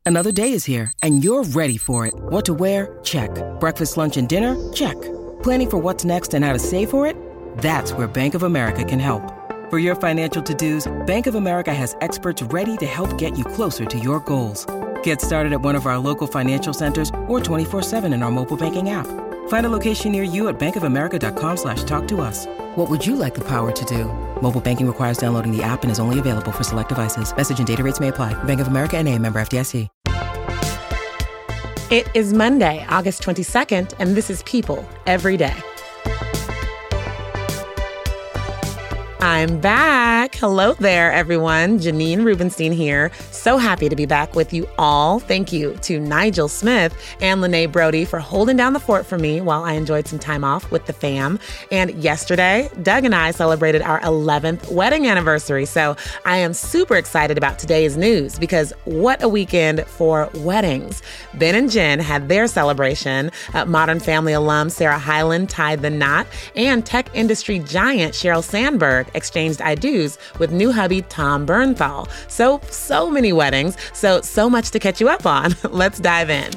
Another day is here, and you're ready for it. What to wear? Check. Breakfast, lunch, and dinner? Check. Planning for what's next and how to save for it? That's where Bank of America can help. For your financial to-dos, Bank of America has experts ready to help get you closer to your goals. Get started at one of our local financial centers or 24/7 in our mobile banking app. Find a location near you at bankofamerica.com/talktous. What would you like the power to do? Mobile banking requires downloading the app and is only available for select devices. Message and data rates may apply. Bank of America N.A., member FDIC. It is Monday, August 22nd, and this is People Every Day. I'm back. Hello there, everyone. Janine Rubenstein here. So happy to be back with you all. Thank you to Nigel Smith and Lene Brody for holding down the fort for me while I enjoyed some time off with the fam. And yesterday, Doug and I celebrated our 11th wedding anniversary. So I am super excited about today's news because what a weekend for weddings. Ben and Jen had their celebration. Modern Family alum Sarah Hyland tied the knot, and tech industry giant Sheryl Sandberg exchanged I-dos with new hubby Tom Bernthal. So many weddings, so much to catch you up on. Let's dive in.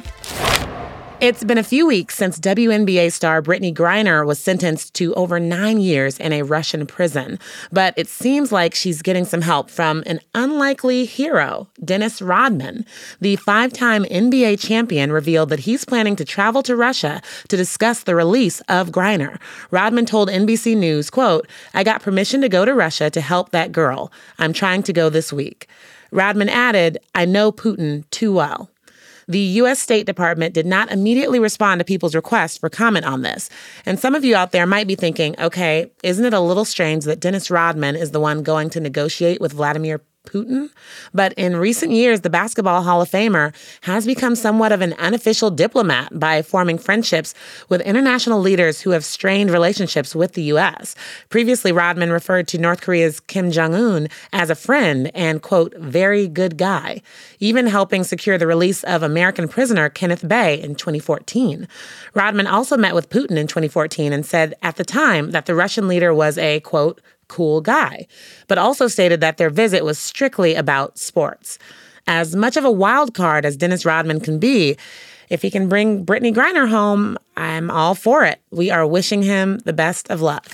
It's been a few weeks since WNBA star Brittney Griner was sentenced to over 9 years in a Russian prison. But it seems like she's getting some help from an unlikely hero, Dennis Rodman. The 5-time NBA champion revealed that he's planning to travel to Russia to discuss the release of Griner. Rodman told NBC News, quote, "I got permission to go to Russia to help that girl. I'm trying to go this week." Rodman added, "I know Putin too well." The U.S. State Department did not immediately respond to people's requests for comment on this. And some of you out there might be thinking, okay, isn't it a little strange that Dennis Rodman is the one going to negotiate with Vladimir Putin? But in recent years, the Basketball Hall of Famer has become somewhat of an unofficial diplomat by forming friendships with international leaders who have strained relationships with the U.S. Previously, Rodman referred to North Korea's Kim Jong-un as a friend and, quote, very good guy, even helping secure the release of American prisoner Kenneth Bay in 2014. Rodman also met with Putin in 2014 and said at the time that the Russian leader was a, quote, cool guy, but also stated that their visit was strictly about sports. As much of a wild card as Dennis Rodman can be, if he can bring Brittney Griner home, I'm all for it. We are wishing him the best of luck.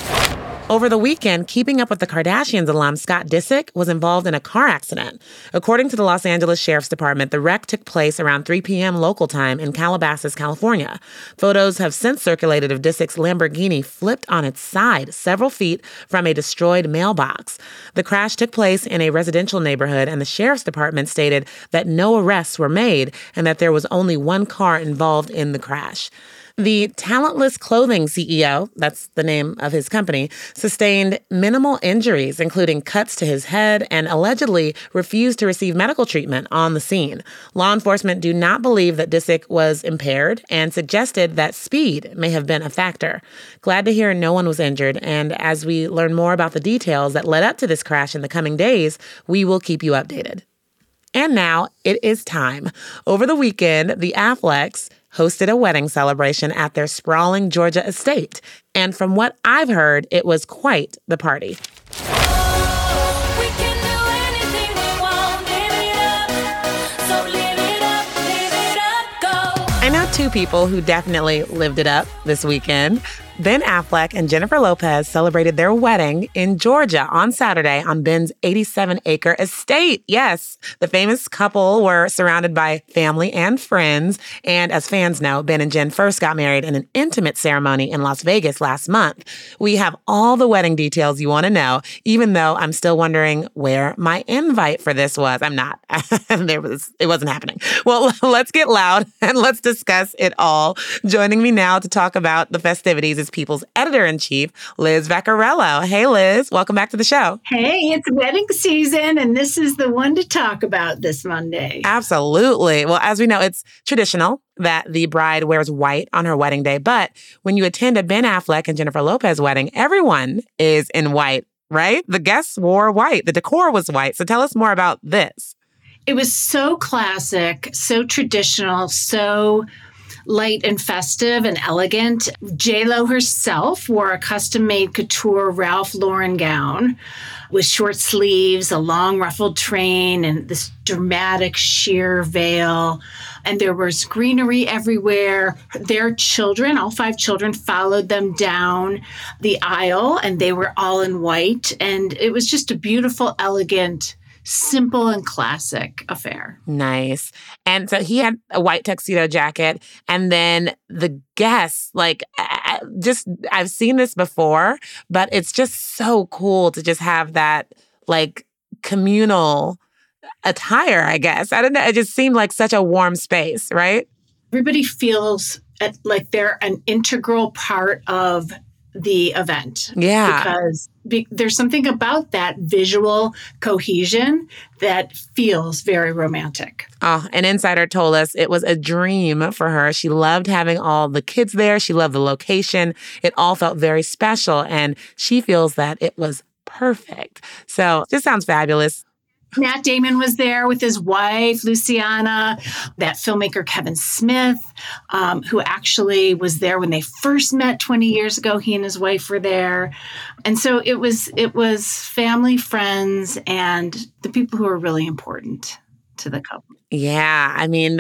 Over the weekend, Keeping Up with the Kardashians alum Scott Disick was involved in a car accident. According to the Los Angeles Sheriff's Department, the wreck took place around 3 p.m. local time in Calabasas, California. Photos have since circulated of Disick's Lamborghini flipped on its side several feet from a destroyed mailbox. The crash took place in a residential neighborhood, and the Sheriff's Department stated that no arrests were made and that there was only one car involved in the crash. The Talentless Clothing CEO, that's the name of his company, sustained minimal injuries, including cuts to his head, and allegedly refused to receive medical treatment on the scene. Law enforcement do not believe that Disick was impaired and suggested that speed may have been a factor. Glad to hear no one was injured, and as we learn more about the details that led up to this crash in the coming days, we will keep you updated. And now it is time. Over the weekend, the Afflecks hosted a wedding celebration at their sprawling Georgia estate. And from what I've heard, it was quite the party. I know two people who definitely lived it up this weekend. Ben Affleck and Jennifer Lopez celebrated their wedding in Georgia on Saturday on Ben's 87-acre estate. Yes, the famous couple were surrounded by family and friends. And as fans know, Ben and Jen first got married in an intimate ceremony in Las Vegas last month. We have all the wedding details you want to know, even though I'm still wondering where my invite for this was. I'm not. It wasn't happening. Well, let's get loud and let's discuss it all. Joining me now to talk about the festivities is People's Editor-in-Chief, Liz Vaccarello. Hey, Liz. Welcome back to the show. Hey, it's wedding season, and this is the one to talk about this Monday. Absolutely. Well, as we know, it's traditional that the bride wears white on her wedding day. But when you attend a Ben Affleck and Jennifer Lopez wedding, everyone is in white, right? The guests wore white. The decor was white. So tell us more about this. It was so classic, so traditional, so light and festive and elegant. J.Lo herself wore a custom-made couture Ralph Lauren gown with short sleeves, a long ruffled train, and this dramatic sheer veil. And there was greenery everywhere. Their children, all 5 children, followed them down the aisle, and they were all in white. And it was just a beautiful, elegant, simple and classic affair. Nice. And so he had a white tuxedo jacket. And then the guests, I've seen this before, but it's just so cool to just have that communal attire, I guess. I don't know. It just seemed like such a warm space, right? Everybody feels like they're an integral part of the event. Yeah. Because there's something about that visual cohesion that feels very romantic. Oh, an insider told us it was a dream for her. She loved having all the kids there. She loved the location. It all felt very special, and she feels that it was perfect. So just sounds fabulous. Matt Damon was there with his wife, Luciana, that filmmaker, Kevin Smith, who actually was there when they first met 20 years ago. He and his wife were there. And so it was family, friends, and the people who are really important to the couple. Yeah. I mean,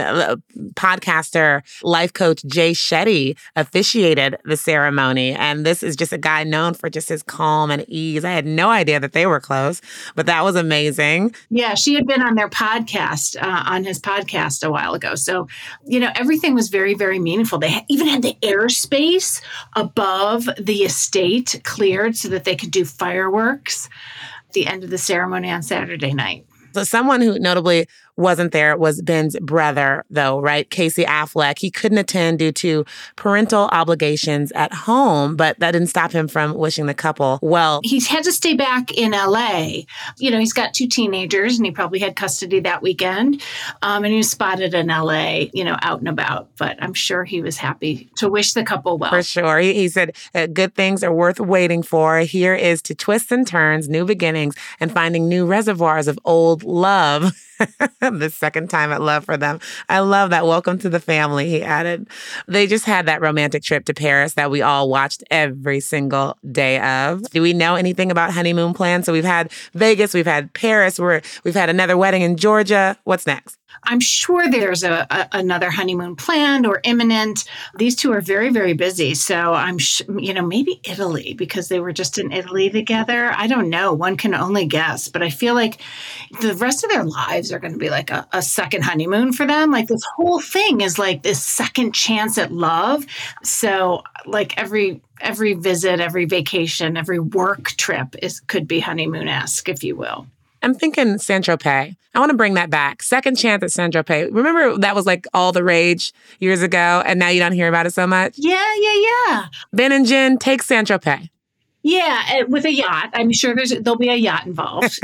podcaster, life coach Jay Shetty officiated the ceremony. And this is just a guy known for just his calm and ease. I had no idea that they were close, but that was amazing. Yeah, she had been on their podcast, on his podcast a while ago. So, everything was very, very meaningful. They even had the airspace above the estate cleared so that they could do fireworks at the end of the ceremony on Saturday night. So someone who notably wasn't there was Ben's brother, though, right? Casey Affleck. He couldn't attend due to parental obligations at home, but that didn't stop him from wishing the couple well. He's had to stay back in LA. He's got 2 teenagers, and he probably had custody that weekend. And he was spotted in LA, out and about. But I'm sure he was happy to wish the couple well. For sure. He said, good things are worth waiting for. Here is to twists and turns, new beginnings, and finding new reservoirs of old love. The second time at love for them. I love that. Welcome to the family, he added. They just had that romantic trip to Paris that we all watched every single day of. Do we know anything about honeymoon plans? So we've had Vegas, we've had Paris, we've had another wedding in Georgia. What's next? I'm sure there's another honeymoon planned or imminent. These 2 are very, very busy. So I'm, maybe Italy, because they were just in Italy together. I don't know. One can only guess. But I feel like the rest of their lives are going to be like a second honeymoon for them. Like this whole thing is like this second chance at love. So like every visit, every vacation, every work trip could be honeymoon-esque, if you will. I'm thinking Saint-Tropez. I want to bring that back. Second chance at Saint-Tropez. Remember that was like all the rage years ago, and now you don't hear about it so much? Yeah. Ben and Jen, take Saint-Tropez. Yeah, with a yacht. I'm sure there'll be a yacht involved.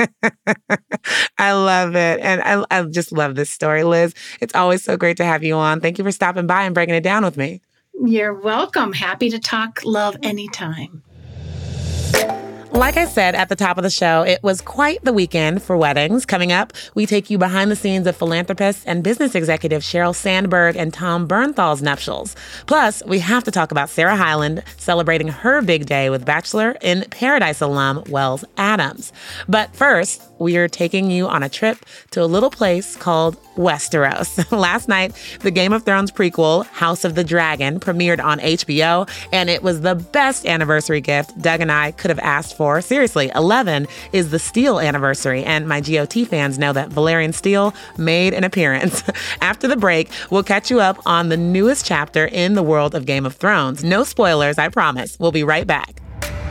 I love it. And I just love this story, Liz. It's always so great to have you on. Thank you for stopping by and breaking it down with me. You're welcome. Happy to talk love anytime. Like I said at the top of the show, it was quite the weekend for weddings. Coming up, we take you behind the scenes of philanthropist and business executive Sheryl Sandberg and Tom Bernthal's nuptials. Plus, we have to talk about Sarah Hyland celebrating her big day with Bachelor in Paradise alum Wells Adams. But first, we are taking you on a trip to a little place called Westeros. Last night, the Game of Thrones prequel, House of the Dragon, premiered on HBO, and it was the best anniversary gift Doug and I could have asked for. Seriously, 11 is the Steel anniversary, and my GOT fans know that Valerian Steel made an appearance. After the break, we'll catch you up on the newest chapter in the world of Game of Thrones. No spoilers, I promise. We'll be right back.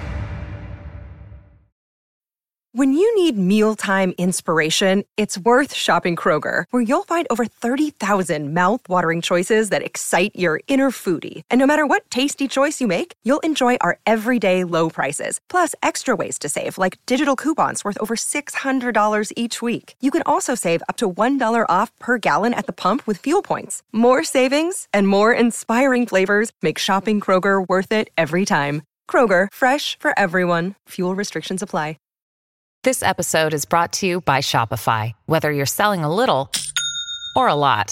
When you need mealtime inspiration, it's worth shopping Kroger, where you'll find over 30,000 mouth-watering choices that excite your inner foodie. And no matter what tasty choice you make, you'll enjoy our everyday low prices, plus extra ways to save, like digital coupons worth over $600 each week. You can also save up to $1 off per gallon at the pump with fuel points. More savings and more inspiring flavors make shopping Kroger worth it every time. Kroger, fresh for everyone. Fuel restrictions apply. This episode is brought to you by Shopify. Whether you're selling a little or a lot,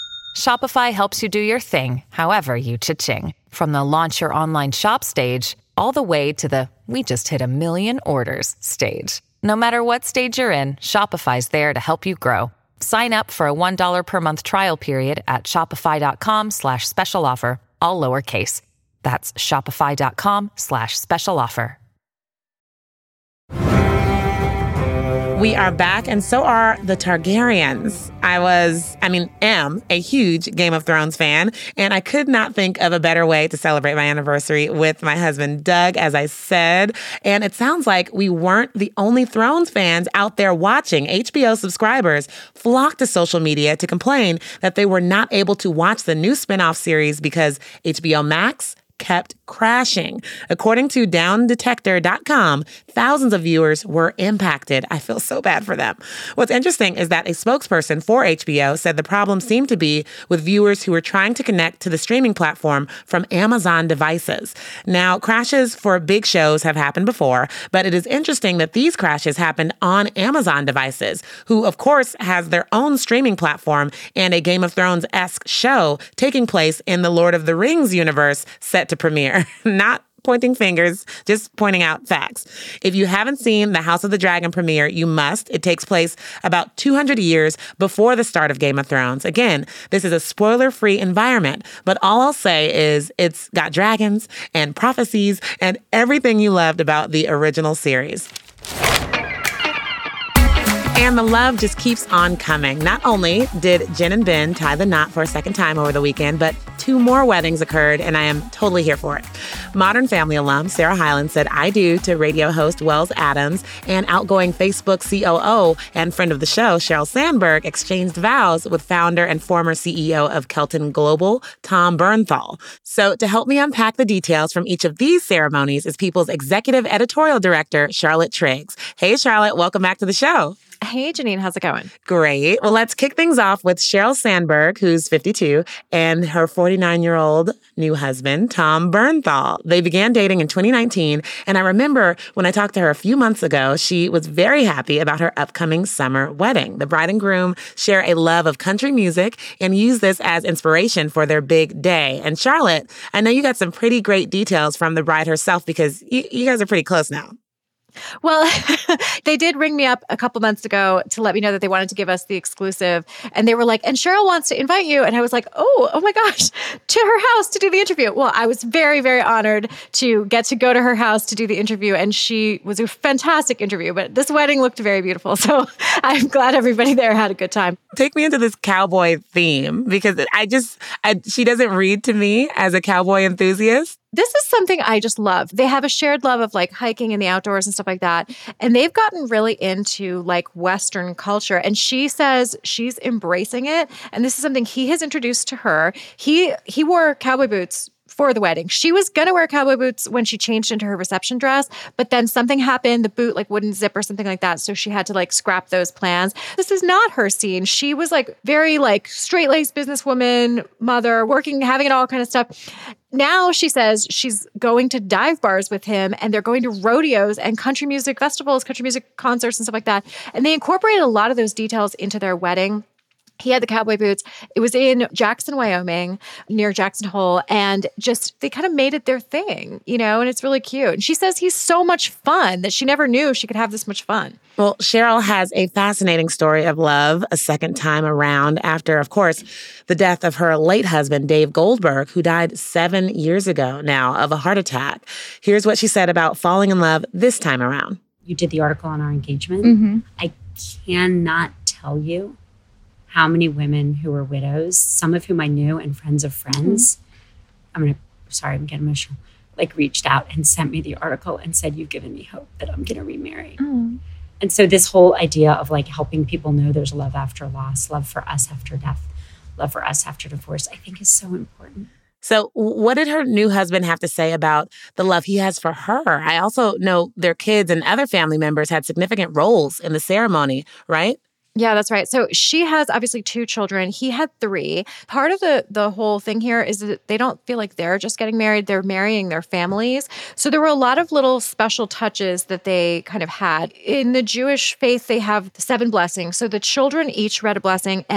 Shopify helps you do your thing, however you cha-ching. From the launch your online shop stage all the way to the "we just hit 1 million orders" stage. No matter what stage you're in, Shopify's there to help you grow. Sign up for a $1 per month trial period at shopify.com/special offer, all lowercase. That's shopify.com/special offer. We are back, and so are the Targaryens. Am a huge Game of Thrones fan, and I could not think of a better way to celebrate my anniversary with my husband, Doug, as I said. And it sounds like we weren't the only Thrones fans out there watching. HBO subscribers flocked to social media to complain that they were not able to watch the new spinoff series because HBO Max kept crashing. According to downdetector.com, thousands of viewers were impacted. I feel so bad for them. What's interesting is that a spokesperson for HBO said the problem seemed to be with viewers who were trying to connect to the streaming platform from Amazon devices. Now, crashes for big shows have happened before, but it is interesting that these crashes happened on Amazon devices, who, of course, has their own streaming platform and a Game of Thrones-esque show taking place in the Lord of the Rings universe set to premiere. Not pointing fingers, just pointing out facts. If you haven't seen the House of the Dragon premiere, you must. It takes place about 200 years before the start of Game of Thrones. Again, this is a spoiler-free environment, but all I'll say is it's got dragons and prophecies and everything you loved about the original series. And the love just keeps on coming. Not only did Jen and Ben tie the knot for a second time over the weekend, but 2 more weddings occurred, and I am totally here for it. Modern Family alum Sarah Hyland said "I do" to radio host Wells Adams, and outgoing Facebook COO and friend of the show, Sheryl Sandberg, exchanged vows with founder and former CEO of Kelton Global, Tom Bernthal. So to help me unpack the details from each of these ceremonies is People's executive editorial director, Charlotte Triggs. Hey, Charlotte, welcome back to the show. Hey, Janine, how's it going? Great. Well, let's kick things off with Sheryl Sandberg, who's 52, and her 49-year-old new husband, Tom Bernthal. They began dating in 2019, and I remember when I talked to her a few months ago, she was very happy about her upcoming summer wedding. The bride and groom share a love of country music and use this as inspiration for their big day. And Charlotte, I know you got some pretty great details from the bride herself because you guys are pretty close now. Well, they did ring me up a couple months ago to let me know that they wanted to give us the exclusive. And they were like, and Sheryl wants to invite you. And I was like, oh my gosh, to her house to do the interview. Well, I was very, very honored to get to go to her house to do the interview. And she was a fantastic interview. But this wedding looked very beautiful. So I'm glad everybody there had a good time. Take me into this cowboy theme because she doesn't read to me as a cowboy enthusiast. This is something I just love. They have a shared love of like hiking in the outdoors and stuff like that. And they've gotten really into like Western culture. And she says she's embracing it. And this is something he has introduced to her. He wore cowboy boots for the wedding. She was going to wear cowboy boots when she changed into her reception dress, but then something happened, the boot like wouldn't zip or something like that. So she had to like scrap those plans. This is not her scene. She was like very like straight-laced businesswoman, mother, working, having it all kind of stuff. Now she says she's going to dive bars with him and they're going to rodeos and country music festivals, country music concerts and stuff like that. And they incorporated a lot of those details into their wedding. He had the cowboy boots. It was in Jackson, Wyoming, near Jackson Hole. And just, they kind of made it their thing, and it's really cute. And she says he's so much fun that she never knew she could have this much fun. Well, Sheryl has a fascinating story of love a second time around after, of course, the death of her late husband, Dave Goldberg, who died 7 years ago now of a heart attack. Here's what she said about falling in love this time around. You did the article on our engagement. Mm-hmm. I cannot tell you how many women who were widows, some of whom I knew and friends of friends, I'm getting emotional, like reached out and sent me the article and said, "You've given me hope that I'm going to remarry." Mm. And so this whole idea of like helping people know there's love after loss, love for us after death, love for us after divorce, I think is so important. So what did her new husband have to say about the love he has for her? I also know their kids and other family members had significant roles in the ceremony, right? Yeah, that's right. So she has obviously 2 children. He had 3. Part of the whole thing here is that they don't feel like they're just getting married. They're marrying their families. So there were a lot of little special touches that they kind of had. In the Jewish faith, they have 7 blessings. So the children each read a blessing, and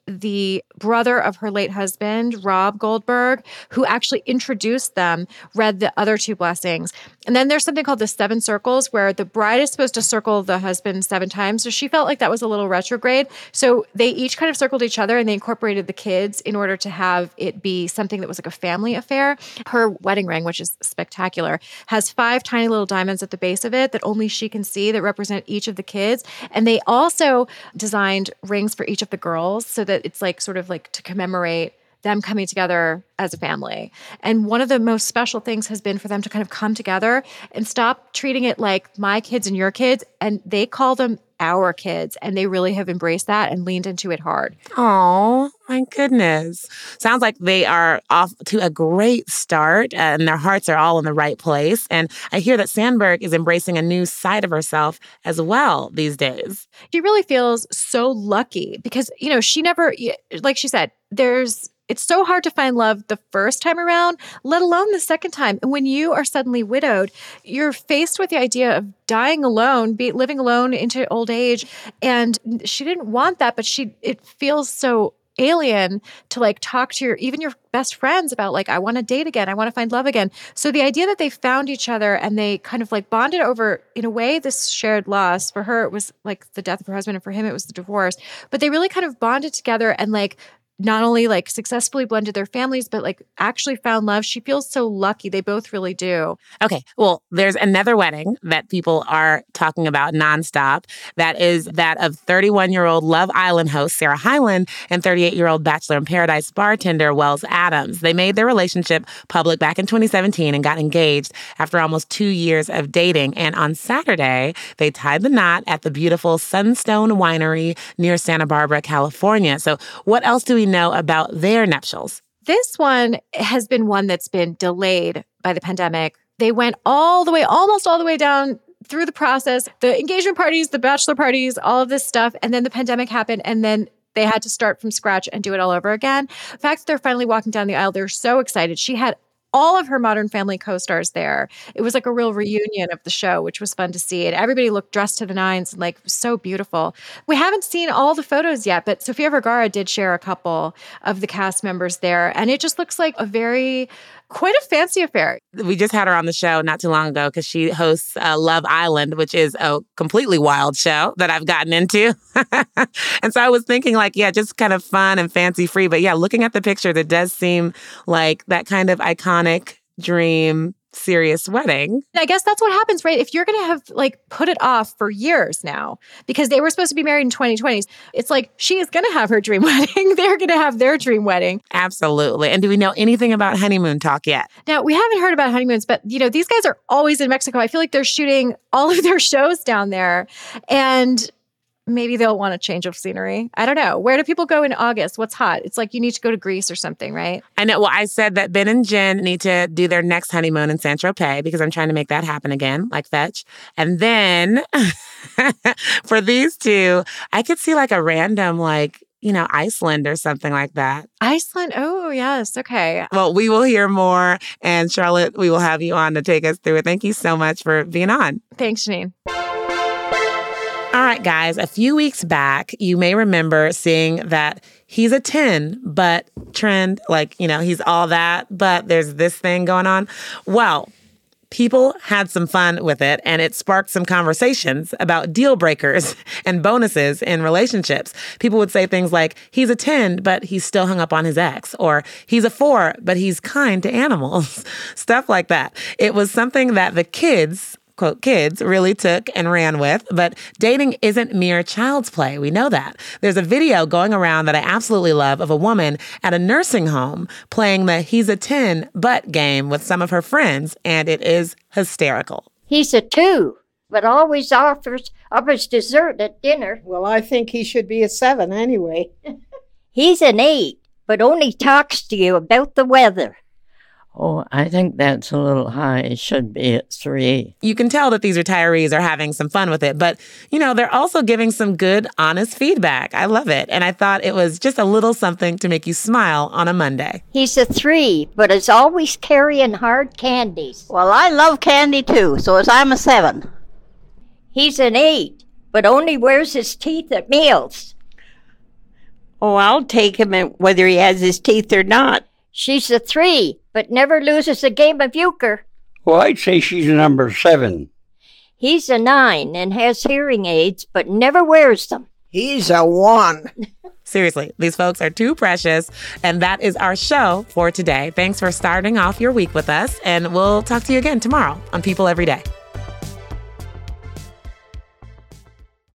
the brother of her late husband, Rob Goldberg, who actually introduced them, read the other two blessings. And then there's something called the 7 circles where the bride is supposed to circle the husband 7 times. So she felt like that was a little retrograde. So they each kind of circled each other and they incorporated the kids in order to have it be something that was like a family affair. Her wedding ring, which is spectacular, has 5 tiny little diamonds at the base of it that only she can see that represent each of the kids. And they also designed rings for each of the girls so that it's like sort of like to commemorate them coming together as a family. And one of the most special things has been for them to kind of come together and stop treating it like my kids and your kids. And they call them our kids. And they really have embraced that and leaned into it hard. Oh, my goodness. Sounds like they are off to a great start and their hearts are all in the right place. And I hear that Sandberg is embracing a new side of herself as well these days. She really feels so lucky because, you know, she never, like she said, it's so hard to find love the first time around, let alone the second time. And when you are suddenly widowed, you're faced with the idea of dying alone, living alone into old age. And she didn't want that, but it feels so alien to like talk to even your best friends about like, I want to date again. I want to find love again. So the idea that they found each other and they kind of like bonded over, in a way, this shared loss. For her, it was like the death of her husband, and for him, it was the divorce. But they really kind of bonded together and like not only like successfully blended their families, but like actually found love. She feels so lucky. They both really do. Okay. Well, there's another wedding that people are talking about nonstop. That is that of 31-year-old Love Island host Sarah Hyland and 38-year-old Bachelor in Paradise bartender Wells Adams. They made their relationship public back in 2017 and got engaged after almost 2 years of dating. And on Saturday, they tied the knot at the beautiful Sunstone Winery near Santa Barbara, California. So what else do we know about their nuptials? This one has been one that's been delayed by the pandemic. They went almost all the way down through the process, the engagement parties, the bachelor parties, all of this stuff. And then the pandemic happened. And then they had to start from scratch and do it all over again. The fact that they're finally walking down the aisle, they're so excited. She had all of her Modern Family co-stars there. It was like a real reunion of the show, which was fun to see. And everybody looked dressed to the nines and like so beautiful. We haven't seen all the photos yet, but Sofia Vergara did share a couple of the cast members there. And it just looks like quite a fancy affair. We just had her on the show not too long ago because she hosts Love Island, which is a completely wild show that I've gotten into. And so I was thinking like, yeah, just kind of fun and fancy free. But yeah, looking at the picture, that does seem like that kind of iconic dream serious wedding. I guess that's what happens, right? If you're going to have like put it off for years now because they were supposed to be married in 2020s, it's like she is going to have her dream wedding. They're going to have their dream wedding. Absolutely. And do we know anything about honeymoon talk yet? Now, we haven't heard about honeymoons, but you know, these guys are always in Mexico. I feel like they're shooting all of their shows down there. And maybe they'll want a change of scenery. I don't know. Where do people go in August? What's hot? It's like you need to go to Greece or something, right? I know. Well, I said that Ben and Jen need to do their next honeymoon in Saint-Tropez because I'm trying to make that happen again, like Fetch. And then for these two, I could see like a random Iceland or something like that. Iceland? Oh, yes. Okay. Well, we will hear more. And Charlotte, we will have you on to take us through it. Thank you so much for being on. Thanks, Janine. All right, guys, a few weeks back, you may remember seeing that he's a 10, but trend, he's all that, but there's this thing going on. Well, people had some fun with it, and it sparked some conversations about deal breakers and bonuses in relationships. People would say things like, he's a 10, but he's still hung up on his ex, or he's a 4, but he's kind to animals, stuff like that. It was something that the kids, quote, kids really took and ran with, but dating isn't mere child's play. We know that. There's a video going around that I absolutely love of a woman at a nursing home playing the he's a 10 but game with some of her friends, and it is hysterical. He's a 2, but always offers dessert at dinner. Well, I think he should be a 7 anyway. He's an 8, but only talks to you about the weather. Oh, I think that's a little high. It should be at 3. You can tell that these retirees are having some fun with it, but, they're also giving some good, honest feedback. I love it. And I thought it was just a little something to make you smile on a Monday. He's a 3, but is always carrying hard candies. Well, I love candy too, so I'm a 7. He's an 8, but only wears his teeth at meals. Oh, I'll take him whether he has his teeth or not. She's a 3, but never loses a game of euchre. Well, I'd say she's a number 7. He's a 9 and has hearing aids, but never wears them. He's a 1. Seriously, these folks are too precious. And that is our show for today. Thanks for starting off your week with us. And we'll talk to you again tomorrow on People Every Day.